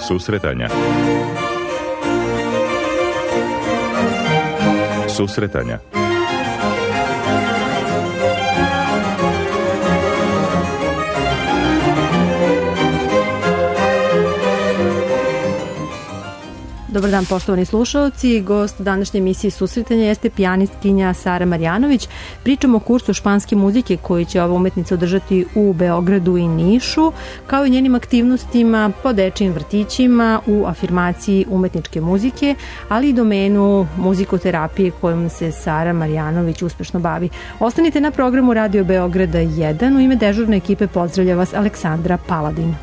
Susretanja. Susretanja. Dobar dan, poštovani slušalci. Gost današnje emisije Susretanja jeste pijanistkinja Sara Marjanović. Pričamo o kursu španske muzike koji će ova umetnica održati u Beogradu i Nišu, kao i njenim aktivnostima po dečijim vrtićima u afirmaciji umetničke muzike, ali i domenu muzikoterapije kojom se Sara Marjanović uspešno bavi. Ostanite na programu Radio Beograda 1. U ime dežurne ekipe pozdravlja vas Aleksandra Paladin.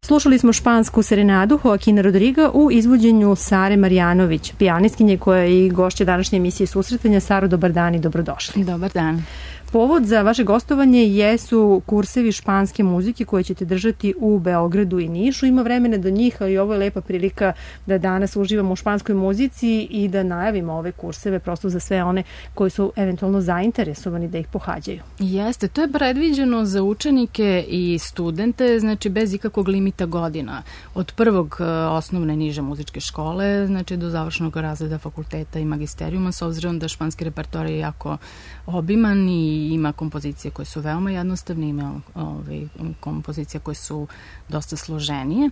Slušali smo špansku serenadu Joaquina Rodriga u izvođenju Sare Marjanović, pijanistkinje koja je i gošća današnje emisije Susretanja. Saro, dobar dan i dobrodošli. Dobar dan. Povod za vaše gostovanje jesu kursevi španske muzike koje ćete držati u Beogradu i Nišu. Ima vremena do njih, ali ovo je lepa prilika da danas uživamo u španskoj muzici i da najavimo ove kurseve prosto za sve one koji su eventualno zainteresovani da ih pohađaju. Jeste, to je predviđeno za učenike i studente, znači bez ikakvog limita godina. Od prvog osnovne niže muzičke škole, znači do završnog razreda fakulteta i magisterijuma, s obzirom da španski repertoar je jako obiman i ima kompozicije koje su veoma jednostavne, ima kompozicije koje su dosta složenije.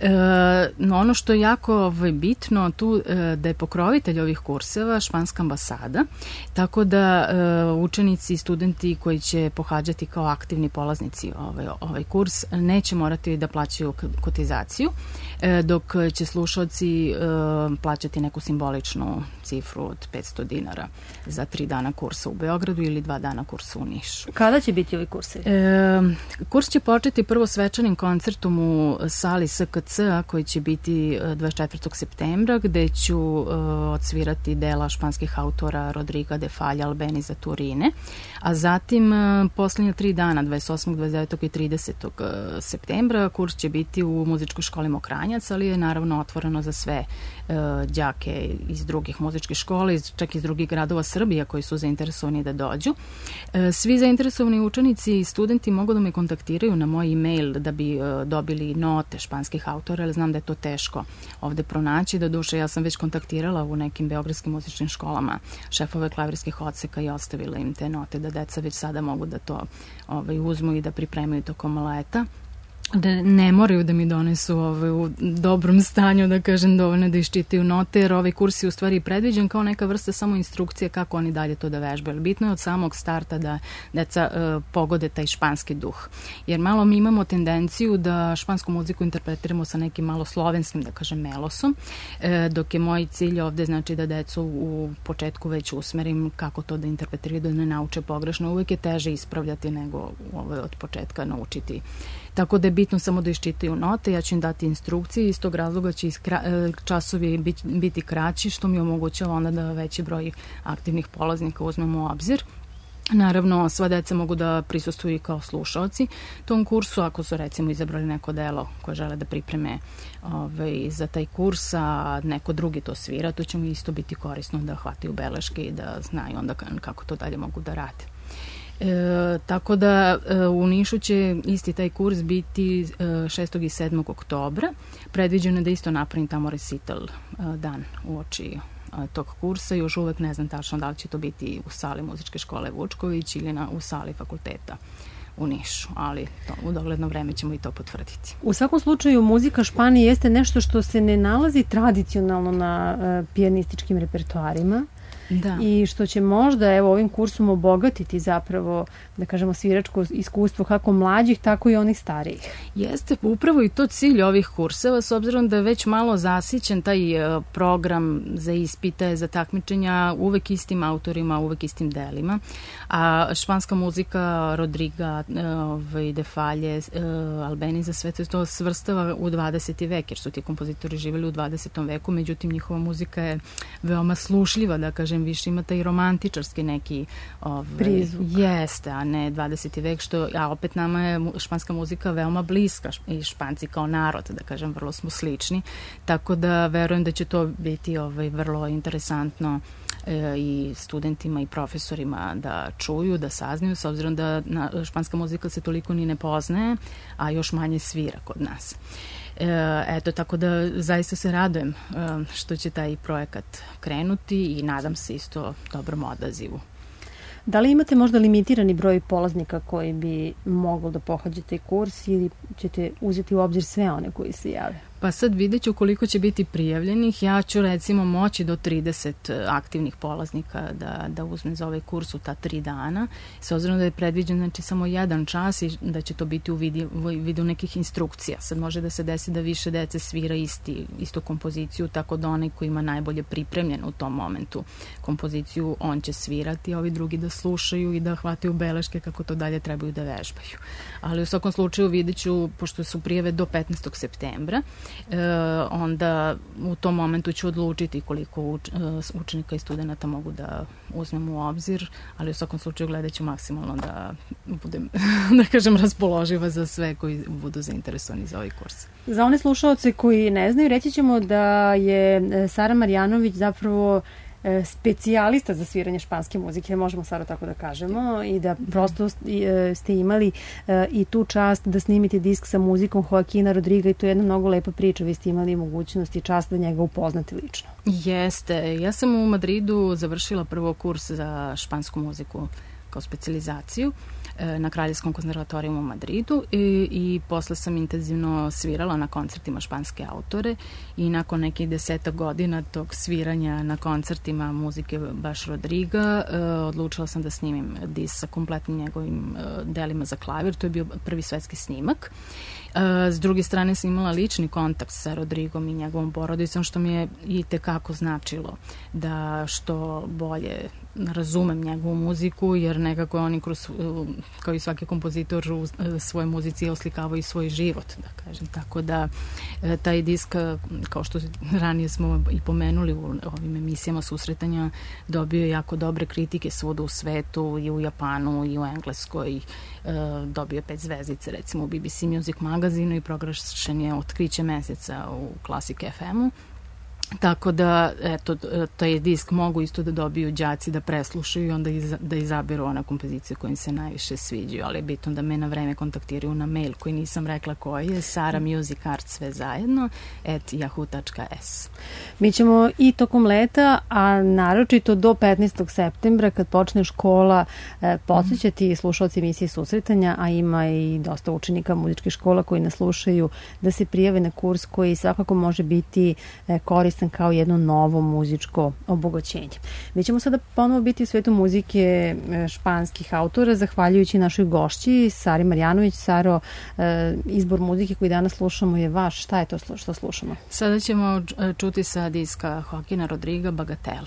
No ono što je jako bitno tu da je pokrovitelj ovih kurseva španska ambasada, tako da učenici i studenti koji će pohađati kao aktivni polaznici ovaj kurs neće morati da plaćaju kotizaciju, dok će slušalci plaćati neku simboličnu cifru od 500 dinara za 3 dana kursa u Beogradu ili 2 dana kursa u Nišu. Kada će biti ovi kursevi? Kurs će početi prvo svečanim koncertom u sali SKC koji će biti 24. septembra, gde ću odsvirati dela španskih autora Rodriga de Falla, Albeniza, Turine, a zatim poslednja 3 dana, 28., 29. i 30. septembra, kurs će biti u muzičkoj školi Mokranjac, ali je naravno otvoreno za sve đake iz drugih muzičkih škola, čak iz drugih gradova Srbije koji su zainteresovani da dođu. Svi zainteresovani učenici i studenti mogu da me kontaktiraju na moj e-mail da bi dobili note španskih autora, ali znam da je to teško ovde pronaći. Do duše, ja sam već kontaktirala u nekim beogradskim muzičkim školama šefove klavirskih odseka i ostavila im te note da deca već sada mogu da to uzmu i da pripremaju tokom leta. Da ne moraju da mi donesu u dobrom stanju, da kažem, dovoljno da iščitaju note, jer ovaj kurs je u stvari predviđen kao neka vrsta samo instrukcije kako oni dalje to da vežbaju. Bitno je od samog starta da deca pogode taj španski duh. Jer malo mi imamo tendenciju da špansku muziku interpretiramo sa nekim malo slovenskim, da kažem, melosom, dok je moj cilj ovde, znači, da decu u početku već usmerim kako to da interpretiraju, da ne nauče pogrešno. Uvek je teže ispravljati nego od početka naučiti. Tako da je bitno samo da iščitaju note, ja ću im dati instrukcije, iz tog razloga će časovi biti kraći, što mi omogućava onda da veći broj aktivnih polaznika uzmemo u obzir. Naravno, sva deca mogu da prisustuju kao slušalci tom kursu, ako su recimo izabrali neko delo koje žele da pripreme za taj kurs, a neko drugi to svira, to će mi isto biti korisno da hvataju beleške i da znaju onda kako to dalje mogu da rade. Tako da u Nišu će isti taj kurs biti 6. i 7. oktobra. Predviđeno je da isto napravim tamo recital dan uoči tog kursa. Još uvek ne znam tačno da li će to biti u sali muzičke škole Vučković ili u sali fakulteta u Nišu, ali u dogledno vreme ćemo i to potvrditi. U svakom slučaju, muzika Španije jeste nešto što se ne nalazi tradicionalno na pijanističkim repertoarima. Da. I što će možda ovim kursom obogatiti zapravo, da kažemo, sviračko iskustvo kako mlađih, tako i onih starijih. Jeste, upravo i to cilj ovih kurseva, s obzirom da je već malo zasićen taj program za ispite, za takmičenja, uvek istim autorima, uvek istim delima, a španska muzika Rodriga, de Falle, Albeniza, sve to svrstava u 20. vek, jer su ti kompozitori živeli u 20. veku, međutim njihova muzika je veoma slušljiva, da kažem, više ima taj romantičarski neki prizvuk. Jeste, a ne 20. vek, a opet nama je španska muzika veoma bliska i Španci kao narod, da kažem, vrlo smo slični, tako da verujem da će to biti vrlo interesantno i studentima i profesorima da čuju, da saznaju, s obzirom da španska muzika se toliko ni ne poznaje, a još manje svira kod nas. Eto, tako da zaista se radujem što će taj projekat krenuti i nadam se isto dobrom odazivu. Da li imate možda limitirani broj polaznika koji bi mogli da pohađe taj kurs ili ćete uzeti u obzir sve one koji se jave? Pa sad vidjet ću koliko će biti prijavljenih. Ja ću recimo moći do 30 aktivnih polaznika da uzmem za ovaj kurs u ta 3 dana. S obzirom da je predviđen znači, samo jedan čas i da će to biti u vidu nekih instrukcija. Sad može da se desi da više dece svira istu kompoziciju, tako da onaj koji ima najbolje pripremljen u tom momentu kompoziciju, on će svirati, a ovi drugi da slušaju i da hvataju beleške kako to dalje trebaju da vežbaju. Ali u svakom slučaju vidjet ću, pošto su prijave do 15. septembra, onda u tom momentu ću odlučiti koliko učenika i studenta mogu da uzmem u obzir, ali u svakom slučaju gledat ću maksimalno da budem, da kažem, raspoloživa za sve koji budu zainteresovani za ovaj kurs. Za one slušaoce koji ne znaju, reći ćemo da je Sara Marjanović zapravo specijalista za sviranje španske muzike, možemo Saro tako da kažemo, i da prosto ste imali i tu čast da snimite disk sa muzikom Joaquina Rodriga i to je jedna mnogo lepa priča, vi ste imali mogućnost i čast da njega upoznate lično. Jeste, ja sam u Madridu završila prvo kurs za špansku muziku kao specijalizaciju na Kraljevskom konzervatorijumu u Madridu i posle sam intenzivno svirala na koncertima španske autore i nakon nekih 10 godina tog sviranja na koncertima muzike baš Rodriga odlučila sam da snimim disk sa kompletnim njegovim delima za klavir, to je bio prvi svetski snimak. S druge strane sam imala lični kontakt sa Rodrigom i njegovom porodicom, što mi je i tekako značilo da što bolje razumem njegovu muziku, jer nekako oni kao i svaki kompozitor u svojoj muzici oslikavaju i svoj život, da kažem. Tako da taj disk, kao što ranije smo i pomenuli u ovim emisijama susretanja, dobio je jako dobre kritike svuda u svetu, i u Japanu, i u Engleskoj. Dobio je 5 zvezdice, recimo u BBC Music magazinu i proglašen je otkriće meseca u Classic FM-u. Tako da, eto, taj disk mogu isto da dobiju đaci da preslušaju i onda da izaberu ona kompozicije koje im se najviše sviđaju, ali je bitno da me na vreme kontaktiraju na mail koji nisam rekla koji je saramusicart sve zajedno @yahoo.s. Mi ćemo i tokom leta, a naročito do 15. septembra kad počne škola, podsjećati slušalci emisije Susretanja, a ima i dosta učenika muzičkih škola koji nas slušaju, da se prijave na kurs koji svakako može biti koristan kao jedno novo muzičko obogaćenje. Mi ćemo sada ponovo biti u svetu muzike španskih autora, zahvaljujući našoj gošći, Sari Marjanović. Saro, izbor muzike koji danas slušamo je vaš. Šta je to što slušamo? Sada ćemo čuti sa diska Joaquina Rodriga Bagatelu.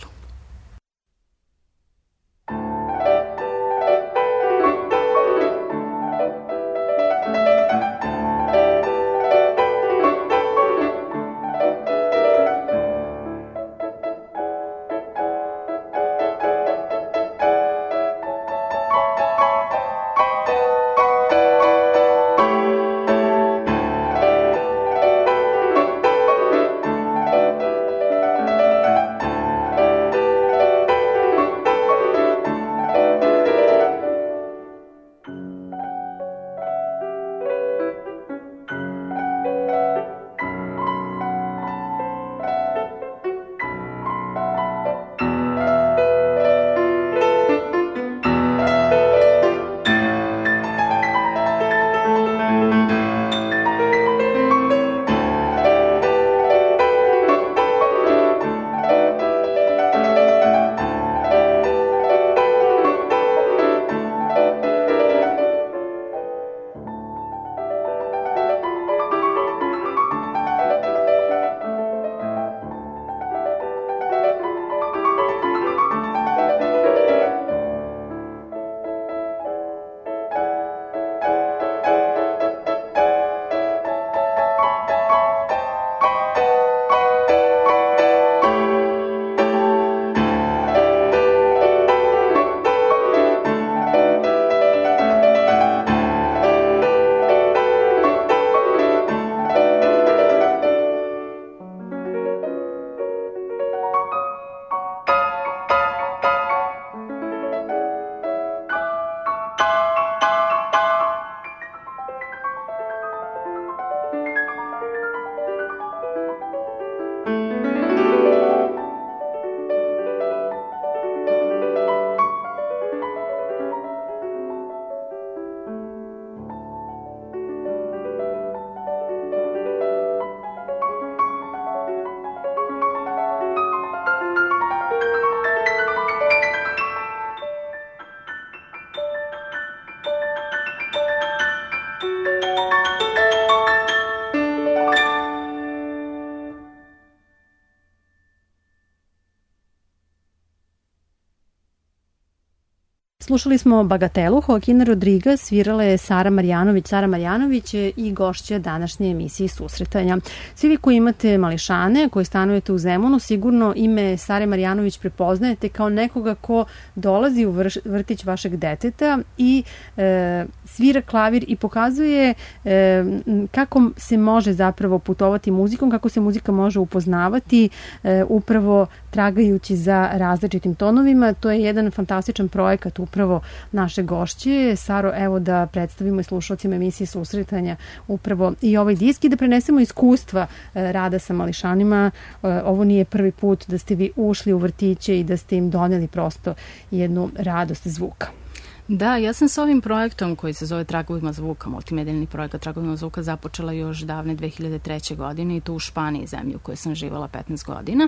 Slušali smo Bagatelu, Joaquina Rodriga, svirala je Sara Marjanović. Sara Marjanović je i gošća današnje emisije Susretanja. Svi vi koji imate mališane, koji stanujete u Zemunu, sigurno ime Sare Marjanović prepoznajete kao nekoga ko dolazi u vrtić vašeg deteta i svira klavir i pokazuje kako se može zapravo putovati muzikom, kako se muzika može upoznavati upravo tragajući za različitim tonovima. To je jedan fantastičan projekat upravo naše gošće. Saro, evo da predstavimo i slušalcima emisije Susretanja upravo i ovaj disk i da prenesemo iskustva rada sa mališanima. Ovo nije prvi put da ste vi ušli u vrtiće i da ste im doneli prosto jednu radost zvuka. Da, ja sam sa ovim projektom koji se zove Tragovima zvuka, multimedijalni projekat Tragovima zvuka, započela još davne 2003. godine i to u Španiji, zemlji u kojoj sam živala 15 godina.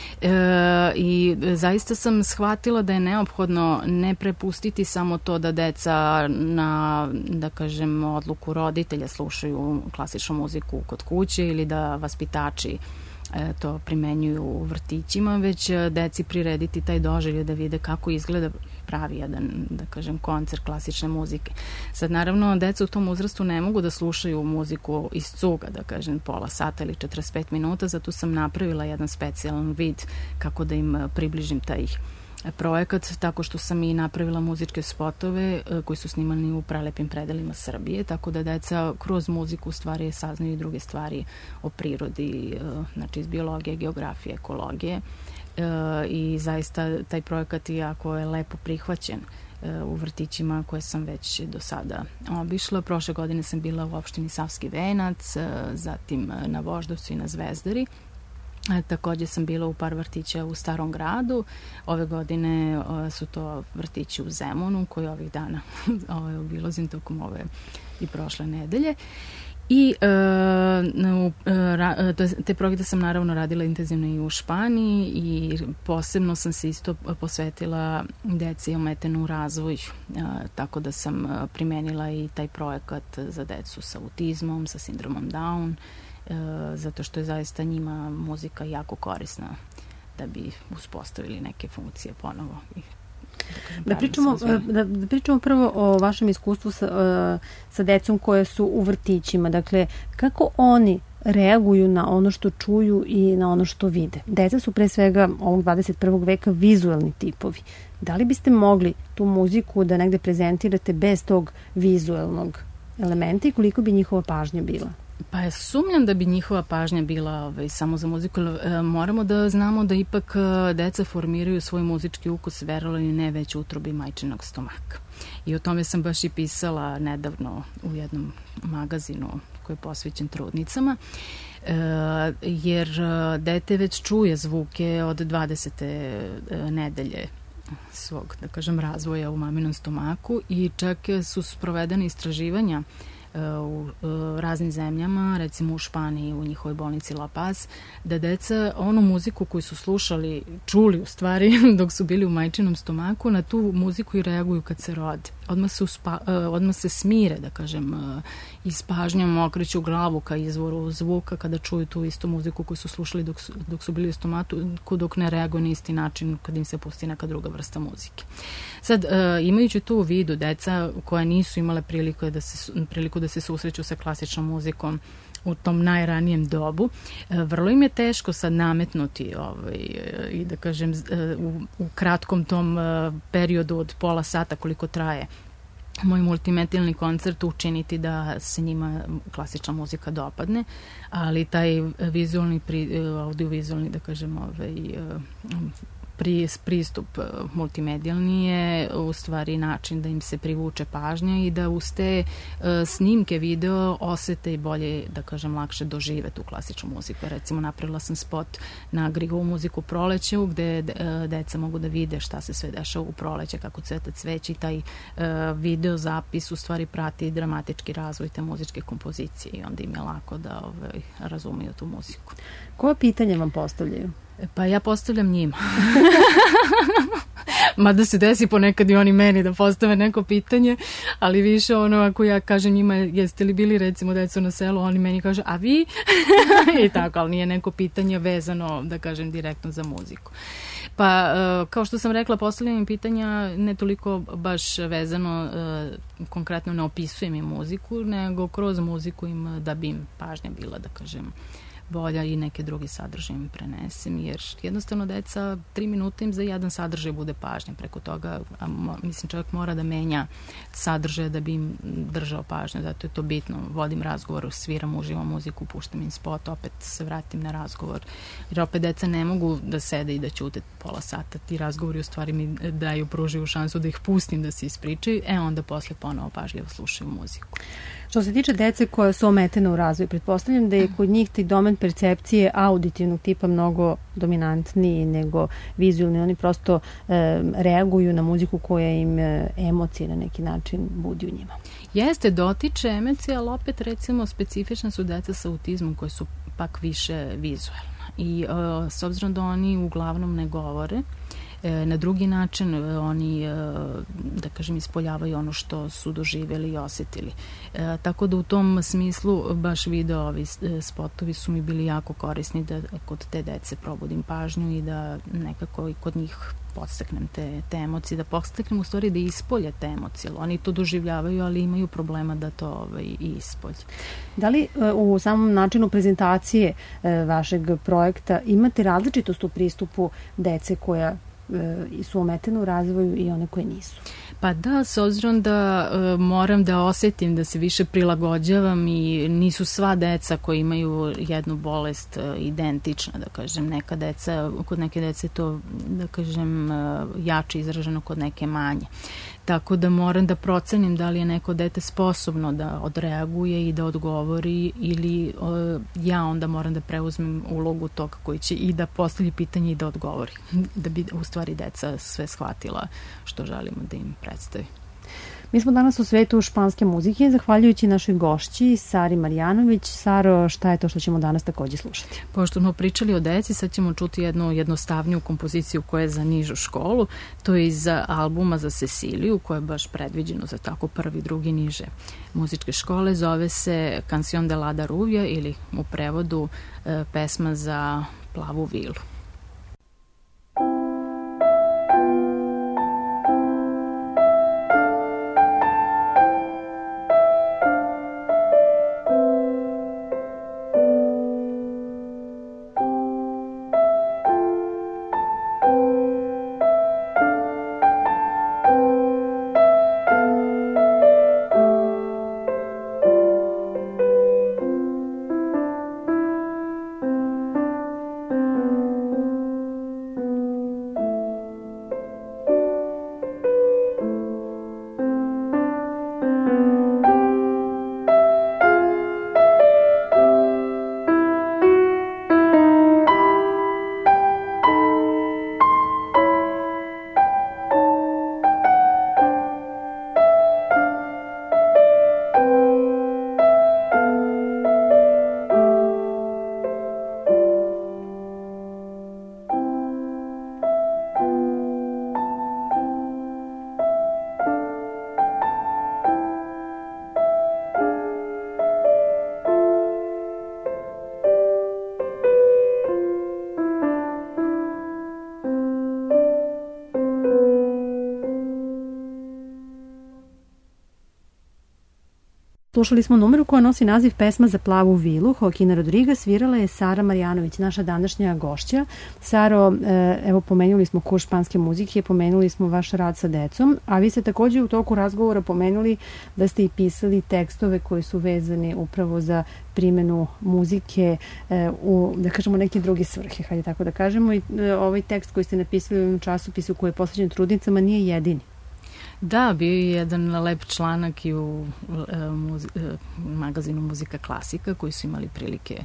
I zaista sam shvatila da je neophodno ne prepustiti samo to da deca na, da kažem, odluku roditelja slušaju klasičnu muziku kod kuće ili da vaspitači to primenjuju u vrtićima, već deci prirediti taj doživljaj da vide kako izgleda pravi jedan, da kažem, koncert klasične muzike. Sad, naravno, deca u tom uzrastu ne mogu da slušaju muziku iz cuga, da kažem, pola sata ili 45 minuta, zato sam napravila jedan specijalan vid kako da im približim taj projekat, tako što sam i napravila muzičke spotove koji su snimani u prelepim predelima Srbije, tako da deca kroz muziku u stvari saznaju i druge stvari o prirodi, znači iz biologije, geografije, ekologije i zaista taj projekat jako je lepo prihvaćen u vrtićima koje sam već do sada obišla. Prošle godine sam bila u opštini Savski Venac, zatim na Voždovcu i na Zvezdari. Takođe sam bila u par vrtića u Starom gradu. Ove godine su to vrtići u Zemunu koji ovih dana obilazim tokom ove i prošle nedelje. I te projekte sam naravno radila intenzivno i u Španiji i posebno sam se isto posvetila deci ometenu u razvoju, tako da sam primenila i taj projekat za decu sa autizmom, sa sindromom Down, zato što je zaista njima muzika jako korisna da bi uspostavili neke funkcije ponovo. Da pričamo prvo o vašem iskustvu sa decom koje su u vrtićima. Dakle, kako oni reaguju na ono što čuju i na ono što vide? Deca su pre svega ovog 21. veka vizuelni tipovi. Da li biste mogli tu muziku da negde prezentirate bez tog vizuelnog elementa i koliko bi njihova pažnja bila? Pa sumnjam da bi njihova pažnja bila samo za muziku. Moramo da znamo da ipak deca formiraju svoj muzički ukus, verovali ili ne, već u utrobi majčinog stomaka. I o tome sam baš i pisala nedavno u jednom magazinu koji je posvećen trudnicama, jer dete već čuje zvuke od 20. nedelje svog, da kažem, razvoja u maminom stomaku i čak su sprovedene istraživanja u raznim zemljama, recimo u Španiji, u njihovoj bolnici La Paz, da deca onu muziku koju su slušali, čuli u stvari dok su bili u majčinom stomaku, na tu muziku i reaguju kad se rode. Odmah se smire, da kažem, i s pažnjom okreću glavu ka izvoru zvuka kada čuju tu istu muziku koju su slušali dok su bili u stomaku, dok ne reaguju na isti način kad im se pusti neka druga vrsta muzike. Sad, imajući tu u vidu deca koja nisu imale priliku da se susreću sa klasičnom muzikom u tom najranijem dobu, vrlo im je teško sad nametnuti i da kažem u kratkom tom periodu od pola sata koliko traje moj multimedijalni koncert učiniti da se njima klasična muzika dopadne, ali taj audiovizualni, da kažem, pristup multimedijalni je u stvari način da im se privuče pažnja i da uz te snimke video osete i bolje, da kažem, lakše dožive tu klasičnu muziku. Recimo, napravila sam spot na Grigovu muziku Prolećevu gde deca mogu da vide šta se sve dešava u proleće, kako cveta cveće i taj video zapis u stvari prati dramatički razvoj te muzičke kompozicije i onda im je lako da razumiju tu muziku. Koje pitanje vam postavljaju? Pa ja postavljam njima. Mada se desi ponekad i oni meni da postave neko pitanje, ali više ako ja kažem njima jeste li bili recimo deco na selu, oni meni kažu a vi? I tako, ali nije neko pitanje vezano, da kažem, direktno za muziku. Pa, kao što sam rekla, postavljam pitanja ne toliko baš vezano, konkretno ne opisujem im muziku, nego kroz muziku im da bi im pažnja bila, da kažem, bolja i neke druge sadržaje im prenesem, jer jednostavno deca 3 minuta im za jedan sadržaj bude pažnja. Preko toga, mislim, čovjek mora da menja sadržaje da bi im držao pažnju, zato je to bitno. Vodim razgovor, sviram uživo muziku, puštam im spot, opet se vratim na razgovor, jer opet deca ne mogu da sede i da ćute pola sata. Ti razgovori u stvari mi pružaju šansu da ih pustim da se ispričaju, onda posle ponovo pažljivo slušaju muziku. Što se tiče dece koja su ometena u razvoju, pretpostavljam da je kod njih taj domen percepcije auditivnog tipa mnogo dominantniji nego vizualni. Oni prosto reaguju na muziku koja im emocije na neki način budi u njima. Jeste, dotiče emocije, ali opet recimo specifična su deca sa autizmom koji su pak više vizualna. I s obzirom da oni uglavnom ne govore, na drugi način oni, da kažem, ispoljavaju ono što su doživjeli i osetili. Tako da u tom smislu baš video ovi spotovi su mi bili jako korisni da kod te dece probudim pažnju i da nekako i kod njih podstaknem te emocije, da podstaknem u stvari da ispolje te emocije. Oni to doživljavaju, ali imaju problema da to i ispolje. Da li u samom načinu prezentacije vašeg projekta imate različitost u pristupu dece koja su ometene u razvoju i one koje nisu? Pa da, s obzirom da moram da osetim da se više prilagođavam i nisu sva deca koji imaju jednu bolest identična, da kažem, kod neke dece to, da kažem, jače izraženo, kod neke manje. Tako da moram da procenim da li je neko dete sposobno da odreaguje i da odgovori ili ja onda moram da preuzmem ulogu toga koji će i da postavlji pitanje i da odgovori. Da bi u stvari deca sve shvatila što želimo da im predstavi. Mi smo danas u svetu španske muzike, zahvaljujući našoj gošći Sari Marjanović. Saro, šta je to što ćemo danas takođe slušati? Pošto smo pričali o deci, sad ćemo čuti jednu jednostavniju kompoziciju koja je za nižu školu. To je iz albuma za Ceciliju, koje je baš predviđeno za tako prvi, drugi, niže muzičke škole. Zove se Canción de la Rubia ili u prevodu pesma za plavu vilu. Slušali smo numeru koja nosi naziv Pesma za plavu vilu. Joaquina Rodriga, svirala je Sara Marjanović, naša današnja gošća. Saro, evo pomenuli smo kurs španske muzike, pomenuli smo vaš rad sa decom, a vi ste takođe u toku razgovora pomenuli da ste i pisali tekstove koji su vezani upravo za primjenu muzike u, da kažemo, neke druge svrhe, hajde tako da kažemo. I ovaj tekst koji ste napisali u jednom časopisu koji je posvećen trudnicama nije jedini. Da, bio je jedan lep članak i u magazinu Muzika klasika koji su imali prilike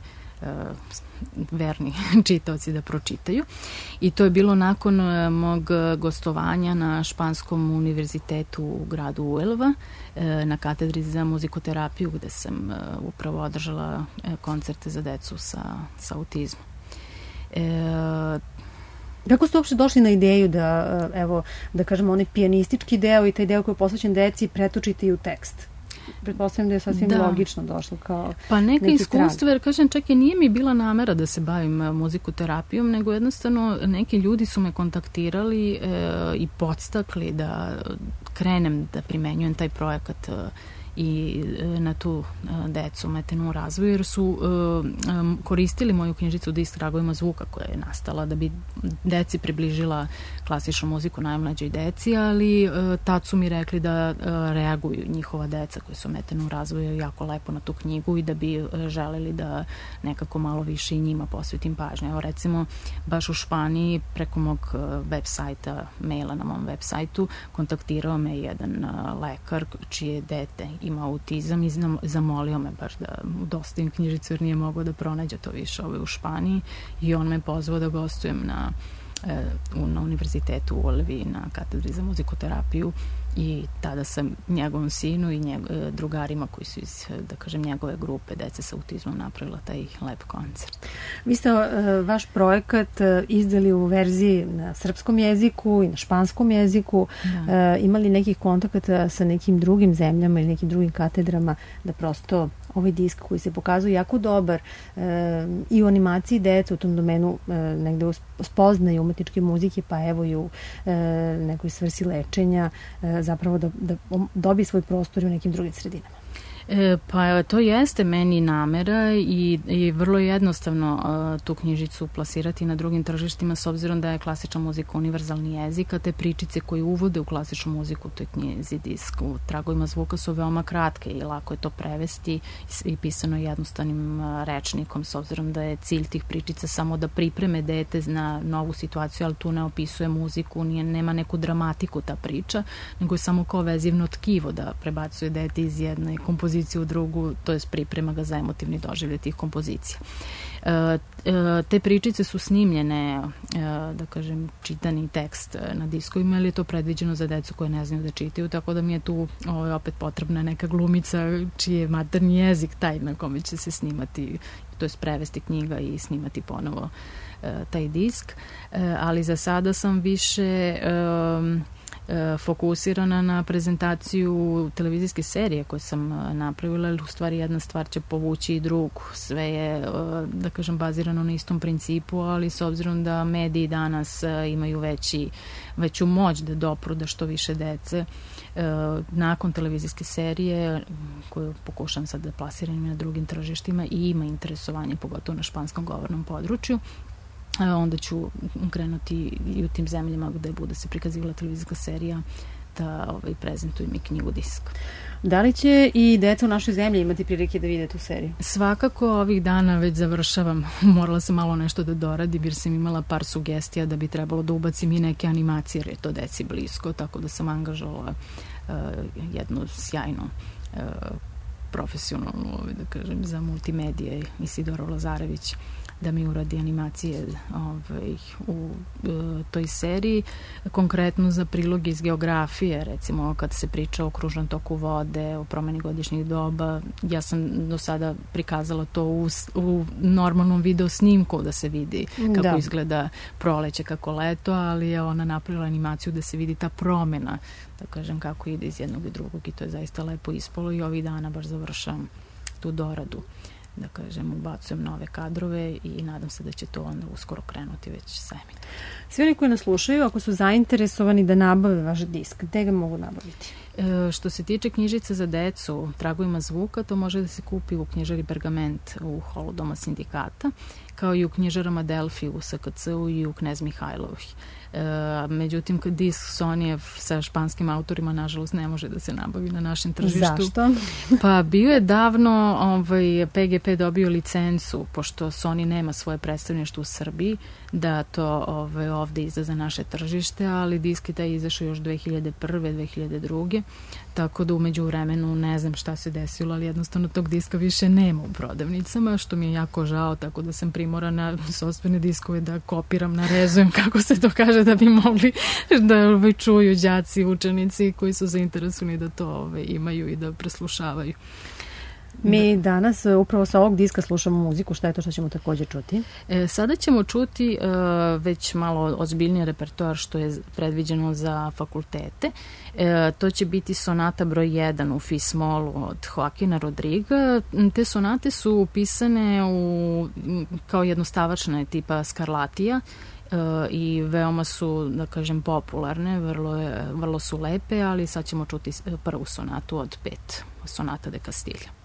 verni čitaoci da pročitaju. I to je bilo nakon mog gostovanja na Španskom univerzitetu u gradu Uelva na katedri za muzikoterapiju gde sam upravo održala koncerte za decu sa autizmom. Kako ste uopšte došli na ideju da, evo, da kažemo, onaj pijanistički deo i taj deo koji je posvećen deci pretočite i u tekst? Pretpostavljam da je sasvim logično došlo kao pa neka iskustva, jer kažem, čak i nije mi bila namera da se bavim muzikoterapijom, nego jednostavno neki ljudi su me kontaktirali i podstakli da krenem da primenjujem taj projekat i na tu decu ometenu u razvoju, jer su koristili moju knjižicu Disk tragovima zvuka koja je nastala da bi deci približila klasičnu muziku najmlađoj deci, ali tad su mi rekli da reaguju njihova deca koji su ometenu u razvoju jako lepo na tu knjigu i da bi želeli da nekako malo više i njima posvetim pažnju. Evo recimo, baš u Španiji preko mog web sajta, maila na mom web sajtu, kontaktirao me jedan lekar čije dete ima autizam i zamolio me baš da dostavim knjižicu jer nije mogao da pronađe to više u Španiji i on me pozvao da gostujem na univerzitetu u Olivi na katedri za muzikoterapiju i tada sam njegovom sinu i drugarima koji su iz, da kažem, njegove grupe dece sa autizmom napravila taj lep koncert. Vi ste vaš projekat izdali u verziji na srpskom jeziku i na španskom jeziku. Imali nekih kontakata sa nekim drugim zemljama ili nekim drugim katedrama da prosto ovaj disk koji se pokazuje jako dobar i u animaciji deca u tom domenu negde spoznaju umetničke muzike, pa evo i u nekoj svrsi lečenja zapravo da dobije svoj prostor u nekim drugim sredinama. Pa to jeste meni namera i vrlo jednostavno tu knjižicu plasirati na drugim tržištima s obzirom da je klasična muzika univerzalni jezik, a te pričice koje uvode u klasičnu muziku u toj knjizi Disk u tragovima zvuka su veoma kratke i lako je to prevesti i pisano jednostavnim rečnikom s obzirom da je cilj tih pričica samo da pripreme dete na novu situaciju, ali tu ne opisuje muziku, nema neku dramatiku ta priča, nego je samo kao vezivno tkivo da prebacuje dete iz jedne kompozicije u drugu, to je priprema ga za emotivni doživljaj tih kompozicija. Te pričice su snimljene, da kažem, čitani tekst na diskovima, ali je to predviđeno za decu koje ne znaju da čitaju, tako da mi je tu opet potrebna neka glumica čiji je maternji jezik taj na kome će se snimati, to je prevesti knjiga i snimati ponovo taj disk, ali za sada sam više fokusirana na prezentaciju televizijske serije koje sam napravila, ali u stvari jedna stvar će povući i drugu. Sve je, da kažem, bazirano na istom principu, ali s obzirom da mediji danas imaju veću moć da dopru da što više dece, nakon televizijske serije koju pokušam sad da plasiram na drugim tržištima i ima interesovanje, pogotovo na španskom govornom području, onda ću krenuti i u tim zemljama gde bude se prikazivala televizijska serija da prezentujem i knjigu Disk. Da li će i deca u našoj zemlji imati prilike da vide tu seriju? Svakako, ovih dana već završavam. Morala sam malo nešto da doradim jer sam imala par sugestija da bi trebalo da ubacim i neke animacije jer je to deci blisko, tako da sam angažovala jednu sjajnu profesionalnu, da kažem, za multimedije Isidora Lazarević da mi uradi animacije u toj seriji, konkretno za priloge iz geografije, recimo kad se priča o kružnom toku vode, o promeni godišnjih doba. Ja sam do sada prikazala to u normalnom video snimku da se vidi kako izgleda proleće, kako leto, ali je ona napravila animaciju da se vidi ta promena, da kažem, kako ide iz jednog i drugog i to je zaista lepo ispalo i ovih dana baš završavam tu doradu. Da kažem, ubacujem nove kadrove i nadam se da će to onda uskoro krenuti već semin. Svi oni koji nas slušaju, ako su zainteresovani da nabave vaš disk, gde ga mogu nabaviti? Što se tiče knjižice za decu tragovima zvuka, to može da se kupi u knjižari Pergament u holu Doma sindikata, kao i u knjižarama Delfi u SKC-u i u Knez Mihajlovi. Međutim, disk Sonijev sa španskim autorima nažalost ne može da se nabavi na našem tržištu. Zašto? Pa bio je davno PGP dobio licencu, pošto Sony nema svoje predstavništvo u Srbiji, da to ovde izda za naše tržište, ali disk je taj izašao još 2001. 2002. Tako da umeđu vremenu ne znam šta se desilo, ali jednostavno tog diska više nema u prodavnicama, što mi je jako žao, tako da sam primorana sopstvene diskove da kopiram, narezujem, kako se to kaže, da bi mogli da čuju đaci, učenici koji su zainteresovani da to imaju i da preslušavaju. Mi danas upravo sa ovog diska slušamo muziku, šta je to što ćemo takođe čuti? Sada ćemo čuti već malo ozbiljniji repertoar što je predviđeno za fakultete. To će biti sonata broj 1 u fi smolu od Joaquina Rodriga. Te sonate su pisane kao jednostavačne tipa Scarlattija i veoma su, da kažem, popularne, vrlo su lepe, ali sad ćemo čuti prvu sonatu od 5, sonata de Castilla.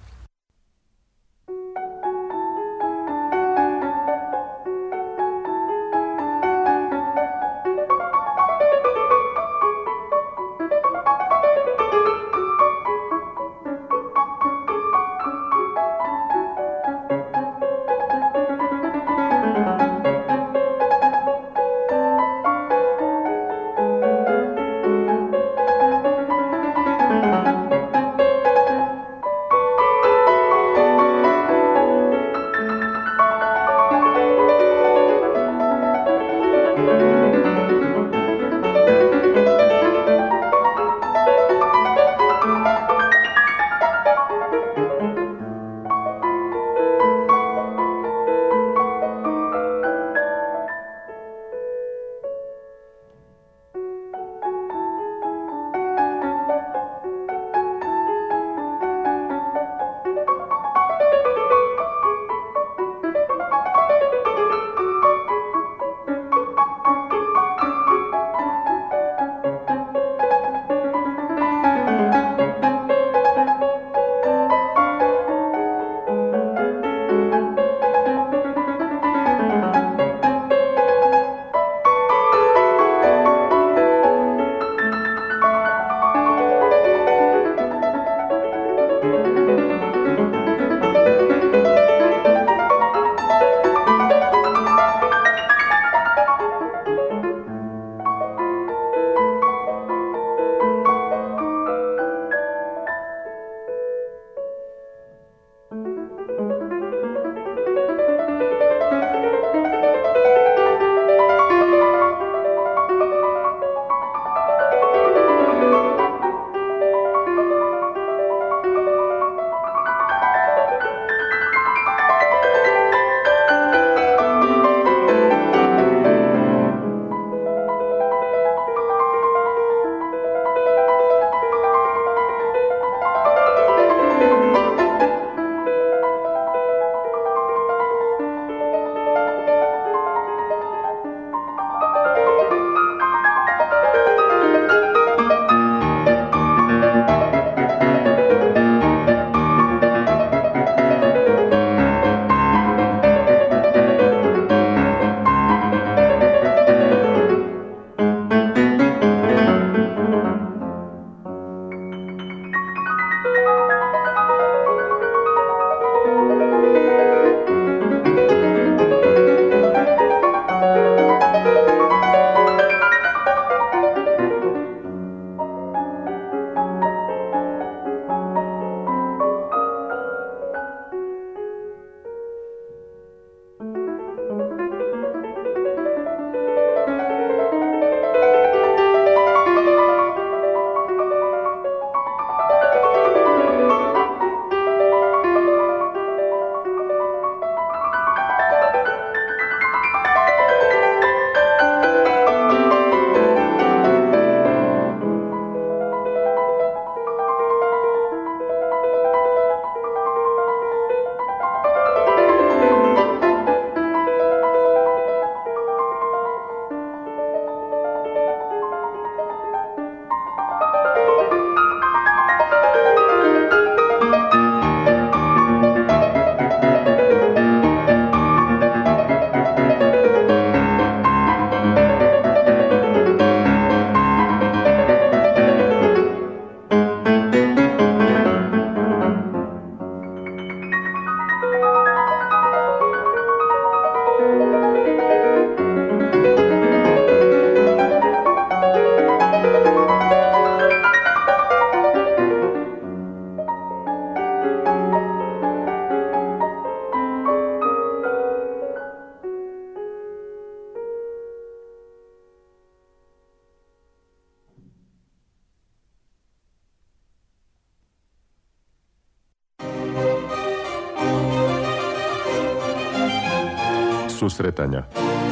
Susretanja.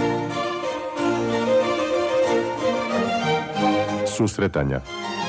Susretanja.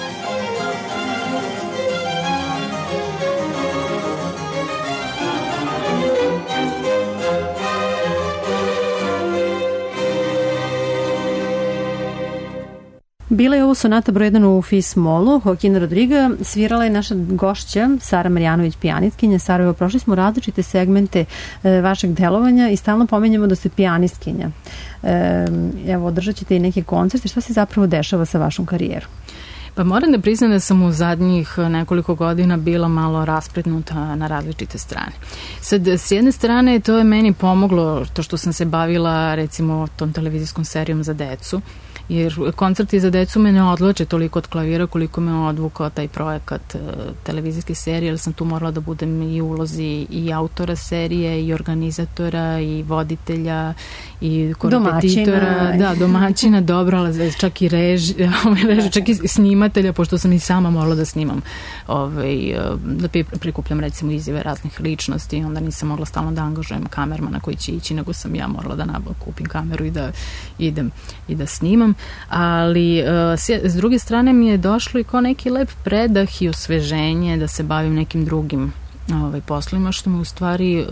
Bila je ovo sonata broj 1 u Fis molu, Joaquina Rodriga, svirala je naša gošća Sara Marjanović, pijanistkinja. Sara, evo, prošli smo različite segmente vašeg delovanja i stalno pomenjamo da ste pijanistkinja. Evo, održat ćete i neke koncerte. Šta se zapravo dešava sa vašom karijerom? Pa moram da priznam da sam u zadnjih nekoliko godina bila malo rasprednuta na različite strane. Sad, s jedne strane, to je meni pomoglo to što sam se bavila, recimo, tom televizijskom serijom za decu, jer koncerti za decu me ne odlače toliko od klavira koliko me odvukao taj projekat televizijske serije, jer sam tu morala da budem i u ulozi i autora serije, i organizatora, i voditelja, i korepetitora. Domaćina, dobro, ali čak i režija, čak i snimatelja, pošto sam i sama morala da snimam, da prikupljam recimo izjave raznih ličnosti, onda nisam mogla stalno da angažujem kamermana koji će ići, nego sam ja morala da kupim kameru i da idem i da snimam. Ali s druge strane mi je došlo i kao neki lep predah i osveženje da se bavim nekim drugim poslovima, što me u stvari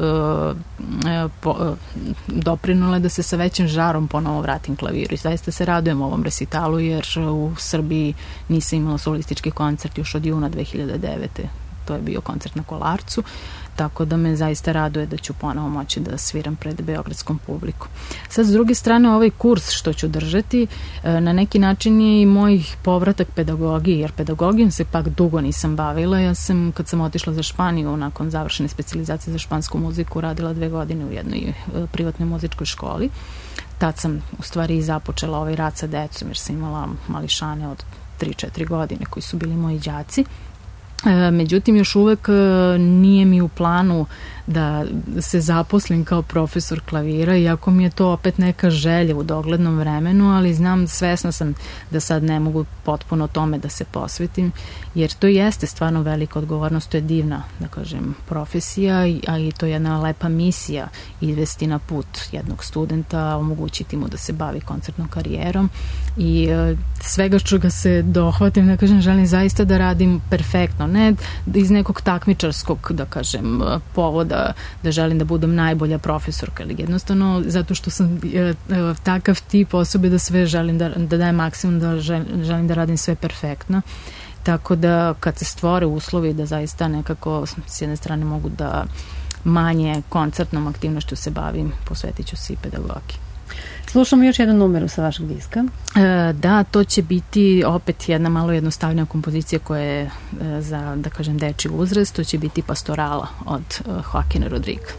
doprinule da se sa većim žarom ponovo vratim klaviru. I zaista se radujem ovom resitalu, jer u Srbiji nisam imala solistički koncert još od juna 2009. To je bio koncert na Kolarcu, tako da me zaista raduje da ću ponovo moći da sviram pred beogradskom publiku. Sad, s druge strane, ovaj kurs što ću držati, na neki način je i moj povratak pedagogiji, jer pedagogijom se pak dugo nisam bavila. Ja sam, kad sam otišla za Španiju, nakon završene specijalizacije za špansku muziku, radila 2 godine u jednoj privatnoj muzičkoj školi. Tad sam u stvari i započela ovaj rad sa decom, jer sam imala mališane od 3-4 godine koji su bili moji đaci. Međutim, još uvek nije mi u planu da se zaposlim kao profesor klavira, iako mi je to opet neka želja u doglednom vremenu, ali svesna sam da sad ne mogu potpuno tome da se posvetim, jer to jeste stvarno velika odgovornost, to je divna, da kažem, profesija, a i to je jedna lepa misija izvesti na put jednog studenta, omogućiti mu da se bavi koncertnom karijerom i svega što ga se dohvatim, da kažem, želim zaista da radim perfektno, ne iz nekog takmičarskog, da kažem, povoda da želim da budem najbolja profesorka, ili jednostavno zato što sam takav tip osobe da sve želim da dajem maksimum, da želim da radim sve perfektno. Tako da kad se stvore uslovi da zaista nekako s jedne strane mogu da manje koncertnom aktivnošću se bavim, posvetit ću se i pedagogiji. Slušamo još jednu numeru sa vašeg diska. Da, to će biti opet jedna malo jednostavnija kompozicija koja je za, da kažem, dečji uzrast. To će biti Pastorala od Joaquina Rodriga.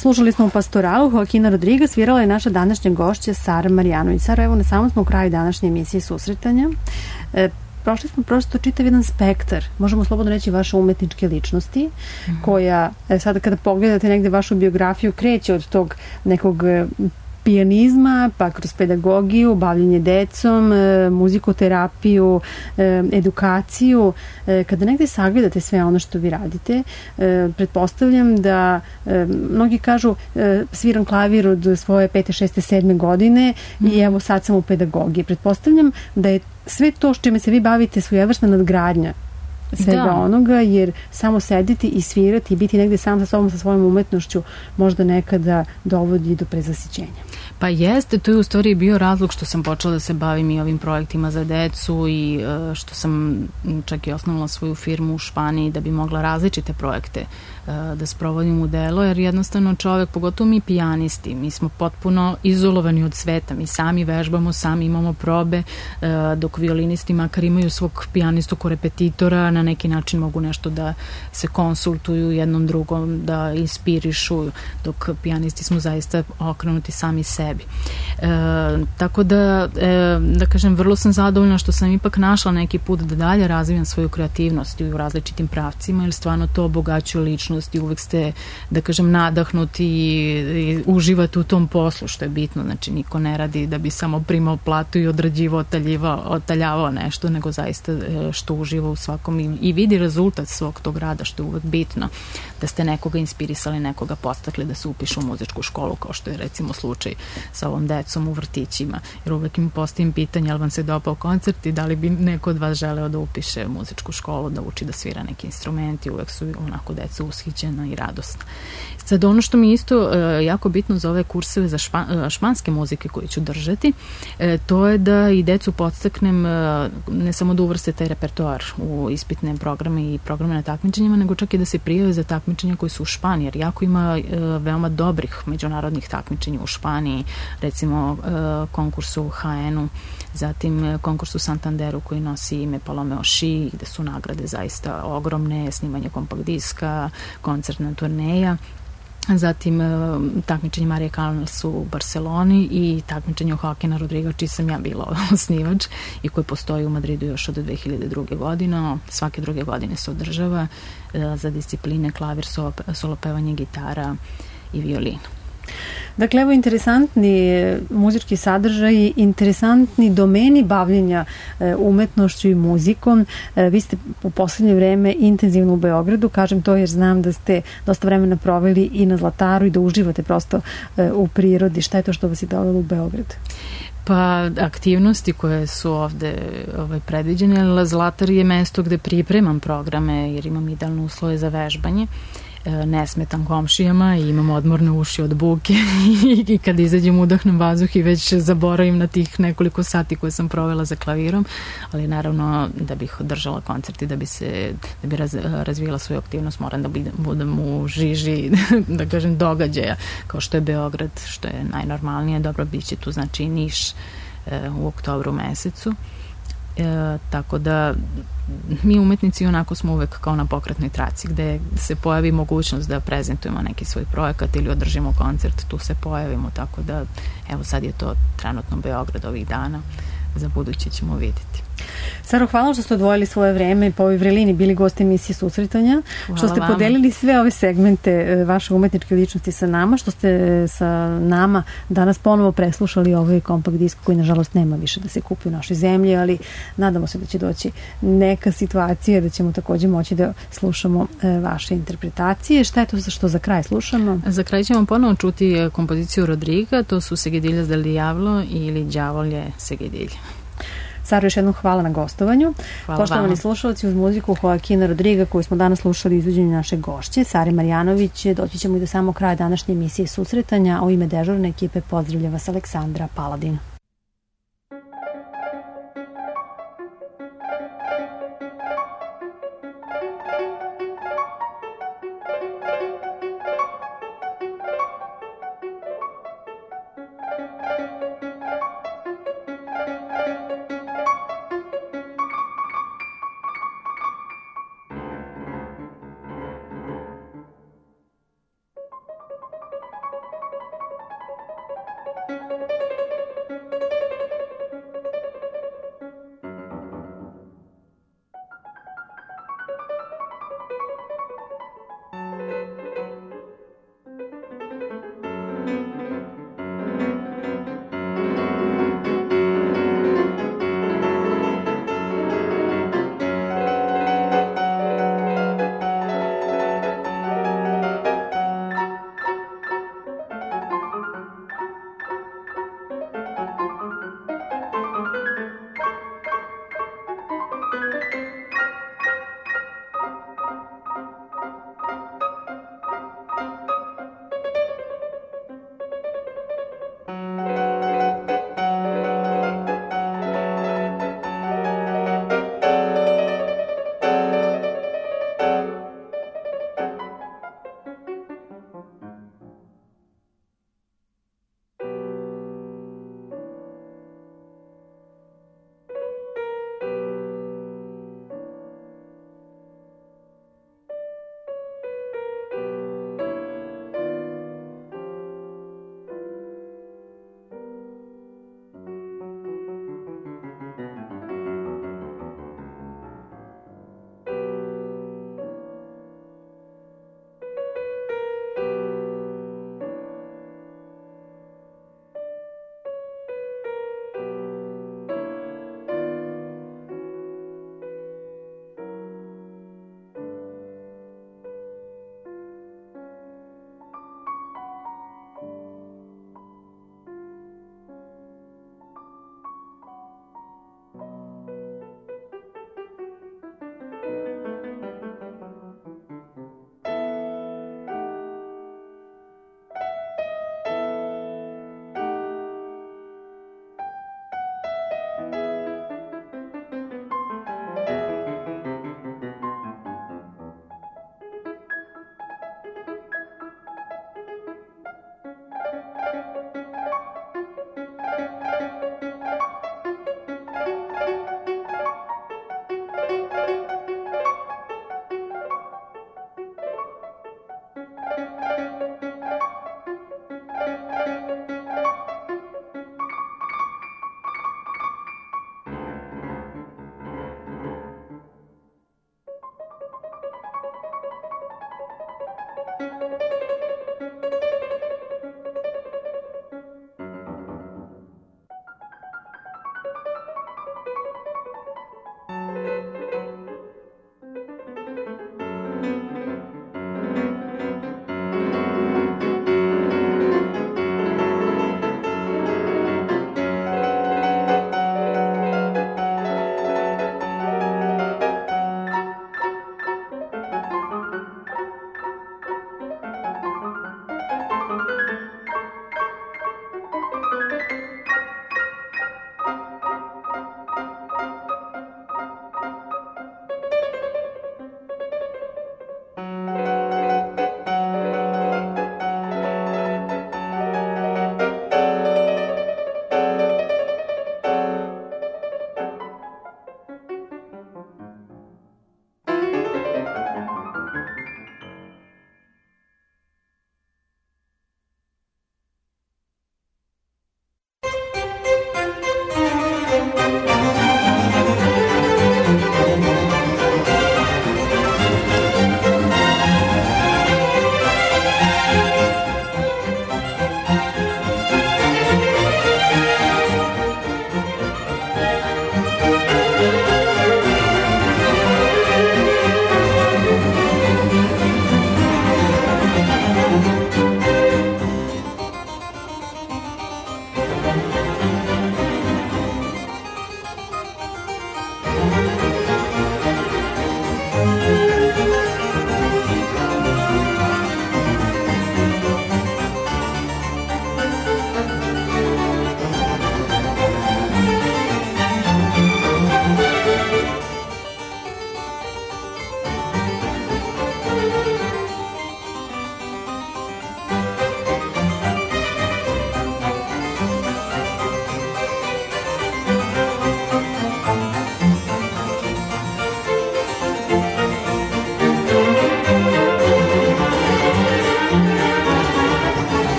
Slušali smo u Pastoralu, Joaquina Rodriga, svirala je naša današnja gošća Sara Marjanović. Sara, evo na samom smo u kraju današnje emisije Susretanja. Prošli smo prosto čitav jedan spektar, možemo slobodno reći, vaše umetničke ličnosti, koja sada kada pogledate negde vašu biografiju kreće od tog nekog pijanizma, pa kroz pedagogiju, bavljenje decom, muzikoterapiju, edukaciju. Kada negde sagledate sve ono što vi radite, pretpostavljam da mnogi kažu sviram klavir od svoje 5., 6., 7. godine i evo sad sam u pedagogiji. Pretpostavljam da je sve to što čime se vi bavite svojevrsna nadgradnja svega onoga, jer samo sediti i svirati i biti negde sam sa sobom, sa svojom umetnošću možda nekada dovodi do prezasićenja. Pa jeste, to je u stvari bio razlog što sam počela da se bavim i ovim projektima za decu i što sam čak i osnovala svoju firmu u Španiji da bi mogla različite projekte da sprovodim u delo, jer jednostavno čovek, pogotovo mi pijanisti, mi smo potpuno izolovani od sveta, mi sami vežbamo, sami imamo probe, dok violinisti makar imaju svog pijanistu ko repetitora, na neki način mogu nešto da se konsultuju jednom drugom, da inspirišu, dok pijanisti smo zaista okrenuti sami sebi. Tako da kažem, vrlo sam zadovoljna što sam ipak našla neki put da dalje razvijam svoju kreativnost u različitim pravcima, jer stvarno to obogaćuje ličnost i uvek ste, da kažem, nadahnuti i uživate u tom poslu, što je bitno. Znači, niko ne radi da bi samo primao platu i odrađivao, otaljavao nešto, nego zaista što uživa u svakom i vidi rezultat svog tog rada, što je uvek bitno, da ste nekoga inspirisali, nekoga podstakli da se upiše u muzičku školu, kao što je recimo slučaj sa ovom decom u vrtićima, jer uvek im postavim pitanje, ali vam se dopao koncert i da li bi neko od vas želeo da upiše muzičku školu, da uči da svira neki instrument, i uvek su onako deca ushićena i radosna. Sad, ono što mi je isto jako bitno za ove kurseve za španske muzike koje ću držati, to je da i decu podstaknem ne samo da uvrste taj repertoar u ispitne programe i programe na takmičenjima, nego čak i da se prijave za takmičenja koji su u Španiji, jer jako ima veoma dobrih međunarodnih takmičenja u Španiji, recimo konkurs u HN-u, zatim konkurs u Santanderu koji nosi ime Palome Oši, gde su nagrade zaista ogromne, snimanje kompakt diska, koncertna turneja, zatim takmičenje Marije Callas u Barceloni i takmičenje Joaquina Rodriga, čiji sam ja bila osnivač i koji postoji u Madridu još od 2002. godine. Svake druge godine se održava za discipline klavir, solo pevanje, gitara i violina. Dakle, evo interesantni muzički sadržaj, interesantni domeni bavljenja umetnošću i muzikom. Vi ste u poslednje vreme intenzivno u Beogradu, kažem to jer znam da ste dosta vremena proveli i na Zlataru i da uživate prosto u prirodi. Šta je to što vas je dovelo u Beograd? Pa aktivnosti koje su ovde predviđene, Zlatar je mesto gde pripremam programe jer imam idealne uslove za vežbanje, ne smetam komšijama i imam odmorne uši od buke i kad izađem udahnem vazduh i već zaboravim na tih nekoliko sati koje sam provela za klavirom, ali naravno da bih održala koncert i da bi razvijala svoju aktivnost moram da budem u žiži, da kažem, događaja kao što je Beograd, što je najnormalnije. Dobro, bit će tu znači i Niš u oktobru mesecu. Tako da mi umetnici onako smo uvek kao na pokretnoj traci, gde se pojavi mogućnost da prezentujemo neki svoj projekat ili održimo koncert, tu se pojavimo, tako da evo sad je to trenutno Beograd ovih dana, za buduće ćemo vidjeti. Saro, hvala što ste odvojili svoje vreme i po ovoj vrelini bili gost emisije Susretanja, što ste podelili sve ove segmente vaše umetničke ličnosti sa nama, što ste sa nama danas ponovo preslušali ovaj kompakt disk koji nažalost nema više da se kupi u našoj zemlji, ali nadamo se da će doći neka situacija da ćemo takođe moći da slušamo vaše interpretacije. Šta je to što za kraj slušamo? Za kraj ćemo ponovo čuti kompoziciju Rodriga, to su Seguidillas del Diablo ili Đavolje Seguidilje. Saro, još jednom hvala na gostovanju. Poštovani slušalci, uz muziku Joaquina Rodriga koju smo danas slušali u izvođenju naše gošće, Sare Marjanović, doći ćemo i do samog kraja današnje emisije Susretanja. U ime dežurne ekipe pozdravlja vas Aleksandra Paladin.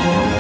Muzika